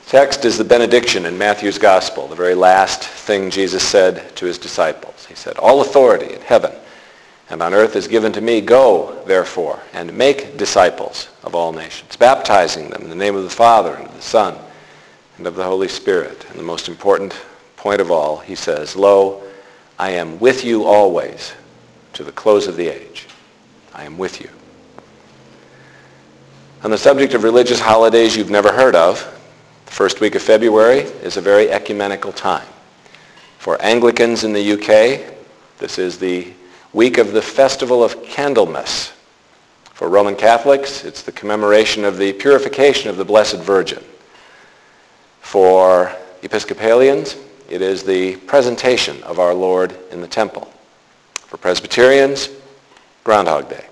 Text is the benediction in Matthew's Gospel, the very last thing Jesus said to his disciples. He said, "All authority in heaven and on earth is given to me. Go, therefore, and make disciples of all nations, baptizing them in the name of the Father and of the Son and of the Holy Spirit." And the most important point of all, he says, "Lo, I am with you always to the close of the age." I am with you. On the subject of religious holidays you've never heard of, the first week of February is a very ecumenical time. For Anglicans in the UK, this is the week of the Festival of Candlemas. For Roman Catholics, it's the commemoration of the purification of the Blessed Virgin. For Episcopalians, it is the presentation of our Lord in the temple. For Presbyterians, Groundhog Day.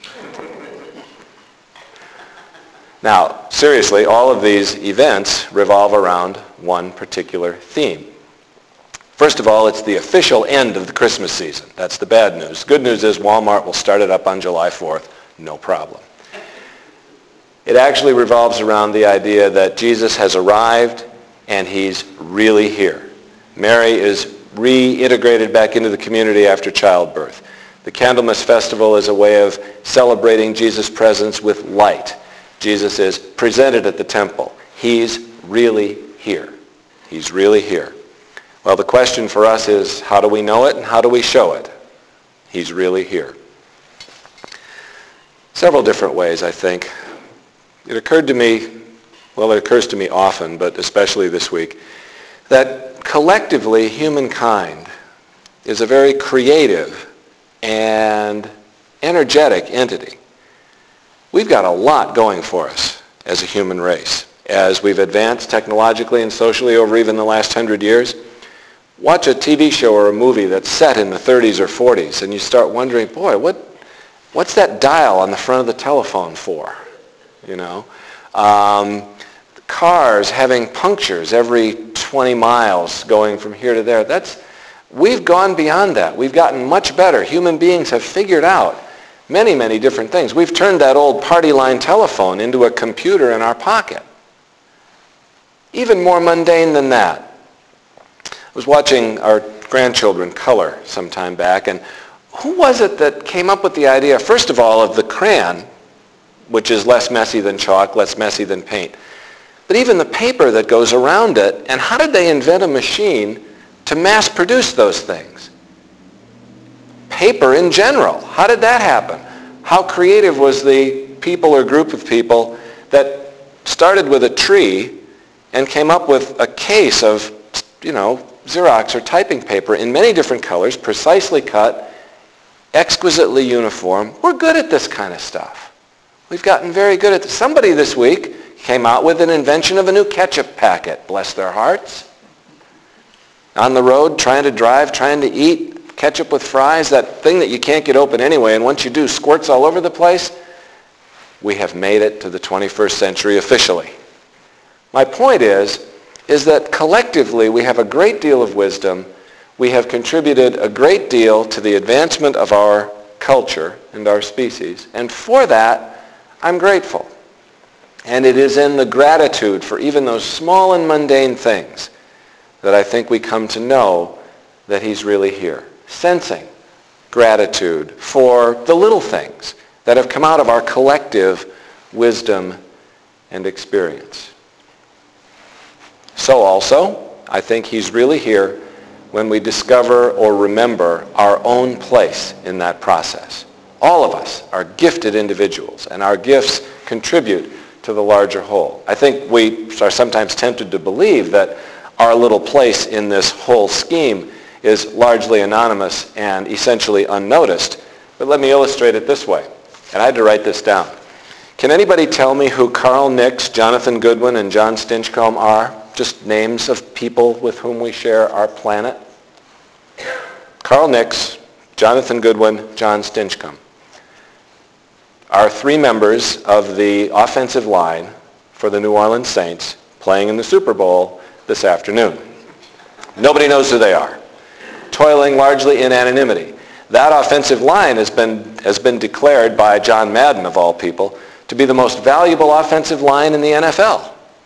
Now, seriously, all of these events revolve around one particular theme. First of all, it's the official end of the Christmas season. That's the bad news. Good news is Walmart will start it up on July 4th, no problem. It actually revolves around the idea that Jesus has arrived and he's really here. Mary is reintegrated back into the community after childbirth. The Candlemas Festival is a way of celebrating Jesus' presence with light. Jesus is presented at the temple. He's really here. He's really here. Well, the question for us is, how do we know it and how do we show it? He's really here. Several different ways, I think. It occurred to me, well, it occurs to me often, but especially this week, that collectively humankind is a very creative and energetic entity. We've got a lot going for us as a human race. As we've advanced technologically and socially over even the last 100 years, watch a TV show or a movie that's set in the 30s or 40s, and you start wondering, boy, what's that dial on the front of the telephone for? You know, cars having punctures every 20 miles going from here to there. We've gone beyond that. We've gotten much better. Human beings have figured out many, many different things. We've turned that old party line telephone into a computer in our pocket. Even more mundane than that. I was watching our grandchildren color some time back, and who was it that came up with the idea, first of all, of the crayon, which is less messy than chalk, less messy than paint, but even the paper that goes around it, and how did they invent a machine to mass produce those things? Paper in general. How did that happen? How creative was the people or group of people that started with a tree and came up with a case of, Xerox or typing paper in many different colors, precisely cut, exquisitely uniform? We're good at this kind of stuff. We've gotten very good at this. Somebody this week came out with an invention of a new ketchup packet. Bless their hearts. On the road, trying to eat ketchup with fries, that thing that you can't get open anyway, and once you do, squirts all over the place. We have made it to the 21st century officially. My point is that collectively we have a great deal of wisdom. We have contributed a great deal to the advancement of our culture and our species, and for that, I'm grateful. And it is in the gratitude for even those small and mundane things that I think we come to know that he's really here. Sensing gratitude for the little things that have come out of our collective wisdom and experience. So also, I think he's really here when we discover or remember our own place in that process. All of us are gifted individuals, and our gifts contribute to the larger whole. I think we are sometimes tempted to believe that our little place in this whole scheme is largely anonymous and essentially unnoticed. But let me illustrate it this way. And I had to write this down. Can anybody tell me who Carl Nix, Jonathan Goodwin, and John Stinchcomb are? Just names of people with whom we share our planet. Carl Nix, Jonathan Goodwin, John Stinchcomb are three members of the offensive line for the New Orleans Saints playing in the Super Bowl this afternoon. Nobody knows who they are. Toiling largely in anonymity. That offensive line has been declared by John Madden, of all people, to be the most valuable offensive line in the NFL.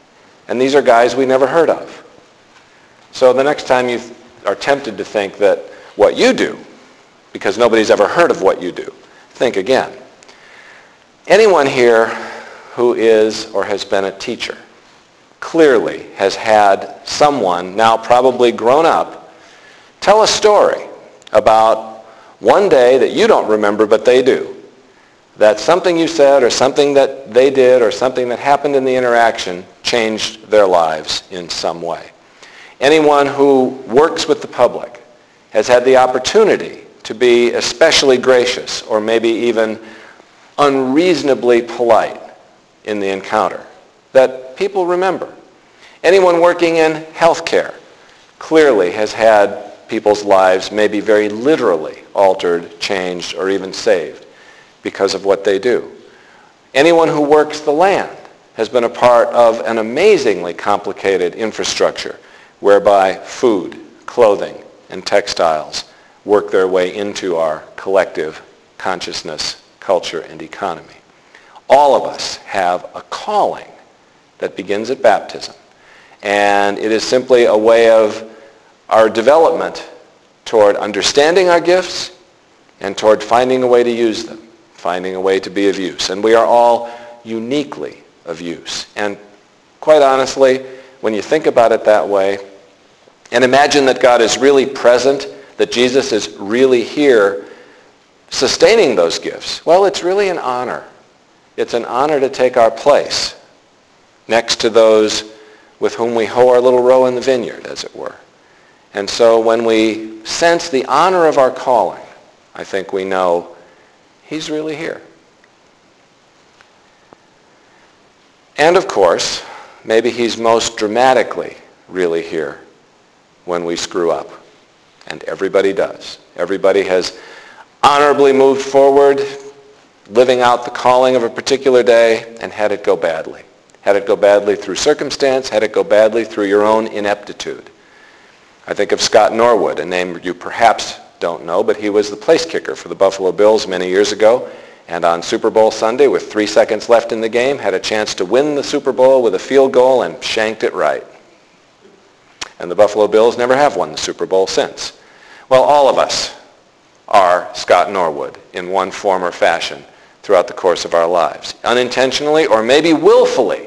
And these are guys we never heard of. So the next time you are tempted to think that what you do, because nobody's ever heard of what you do, think again. Anyone here who is or has been a teacher clearly has had someone, now probably grown up, tell a story about one day that you don't remember but they do. That something you said or something that they did or something that happened in the interaction changed their lives in some way. Anyone who works with the public has had the opportunity to be especially gracious or maybe even unreasonably polite in the encounter that people remember. Anyone working in healthcare clearly has had people's lives maybe very literally altered, changed, or even saved because of what they do. Anyone who works the land has been a part of an amazingly complicated infrastructure whereby food, clothing, and textiles work their way into our collective consciousness, culture, and economy. All of us have a calling that begins at baptism, and it is simply a way of our development toward understanding our gifts and toward finding a way to use them, finding a way to be of use. And we are all uniquely of use. And quite honestly, when you think about it that way, and imagine that God is really present, that Jesus is really here sustaining those gifts, well, it's really an honor. It's an honor to take our place next to those with whom we hoe our little row in the vineyard, as it were. And so when we sense the honor of our calling, I think we know he's really here. And of course, maybe he's most dramatically really here when we screw up. And everybody does. Everybody has honorably moved forward, living out the calling of a particular day, and had it go badly. Had it go badly through circumstance, had it go badly through your own ineptitude. I think of Scott Norwood, a name you perhaps don't know, but he was the place kicker for the Buffalo Bills many years ago, and on Super Bowl Sunday, with 3 seconds left in the game, had a chance to win the Super Bowl with a field goal and shanked it right. And the Buffalo Bills never have won the Super Bowl since. Well, all of us are Scott Norwood in one form or fashion throughout the course of our lives, unintentionally or maybe willfully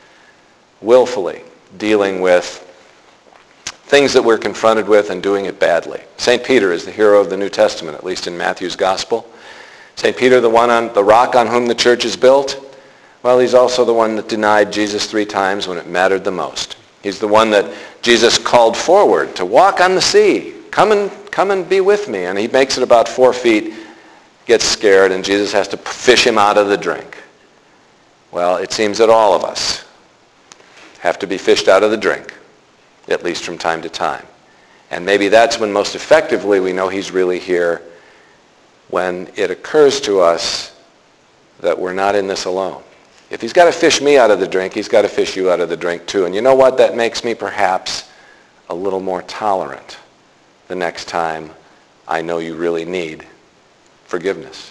dealing with things that we're confronted with and doing it badly. St. Peter is the hero of the New Testament, at least in Matthew's Gospel. St. Peter, the one on the rock on whom the church is built, well, he's also the one that denied Jesus 3 times when it mattered the most. He's the one that Jesus called forward to walk on the sea. Come and be with me. And he makes it about 4 feet, gets scared, and Jesus has to fish him out of the drink. Well, it seems that all of us have to be fished out of the drink, at least from time to time. And maybe that's when most effectively we know he's really here, when it occurs to us that we're not in this alone. If he's got to fish me out of the drink, he's got to fish you out of the drink too. And you know what? That makes me perhaps a little more tolerant the next time I know you really need forgiveness.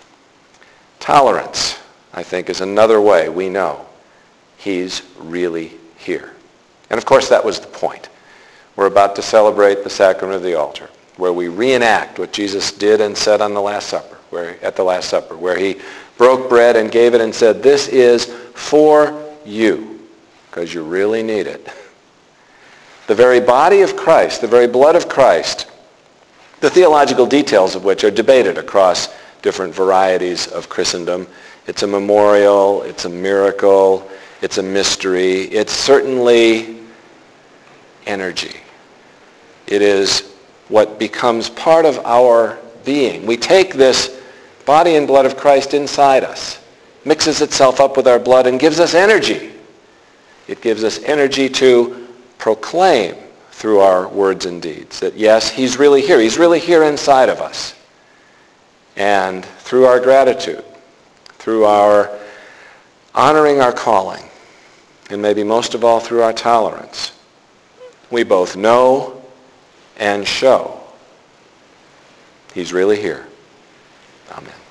Tolerance, I think, is another way we know he's really here. And of course, that was the point. We're about to celebrate the sacrament of the altar, where we reenact what Jesus did and said on the Last Supper, where he broke bread and gave it and said, "This is for you, because you really need it." The very body of Christ, the very blood of Christ, the theological details of which are debated across different varieties of Christendom. It's a memorial, it's a miracle, it's a mystery, it's certainly energy. It is what becomes part of our being. We take this body and blood of Christ inside us, mixes itself up with our blood, and gives us energy. It gives us energy to proclaim through our words and deeds that, yes, he's really here. He's really here inside of us. And through our gratitude, through our honoring our calling, and maybe most of all through our tolerance, we both know and show he's really here. Amen.